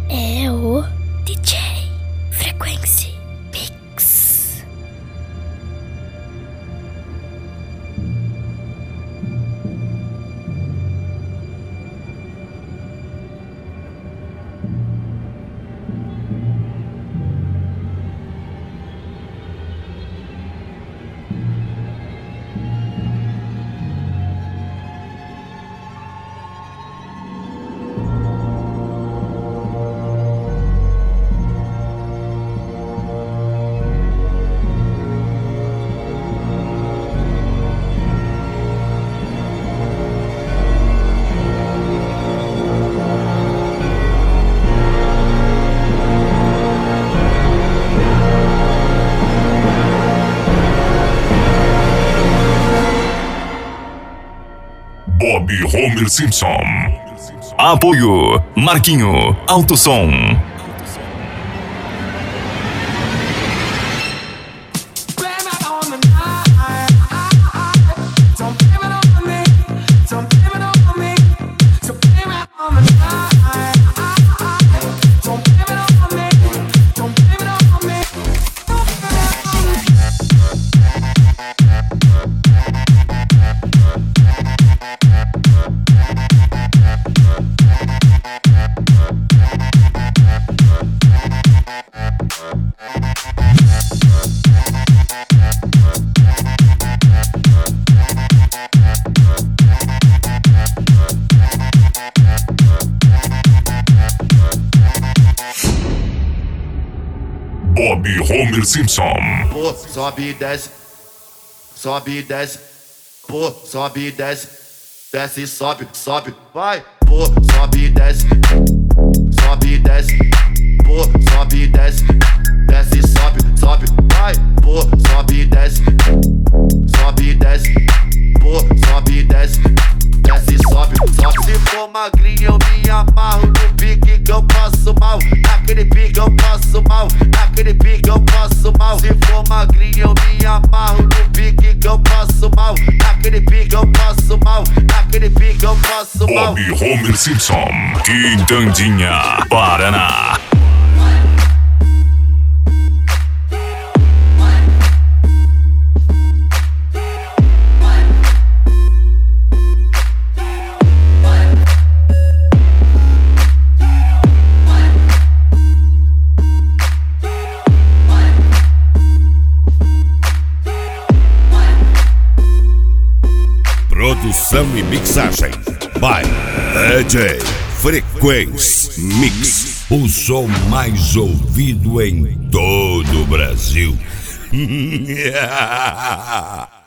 é o DJ Frequency Mix. Bob Homer Simpson. Apoio Marquinho Autosom. Bob Homer Simpson. Pô, sobe e desce, sobe e desce, pô, sobe e desce, desce e sobe, sobe, vai, pô, sobe e desce, sobe e desce, pô, sobe e desce, desce e sobe, sobe, vai, pô, sobe e desce, sobe e desce, pô, sobe e desce, desce e sobe, sobe. Se for magrinho eu me amarro no pique que eu passo mal, naquele pique eu passo mal, naquele pique eu passo mal. Se for magrinho eu me amarro no pique que eu passo mal, naquele pique eu passo mal, naquele pique eu passo mal. Bob Homer Simpson. Quintandinha, Paraná. Produção e mixagem by DJ Frequency Mix, o som mais ouvido em todo o Brasil.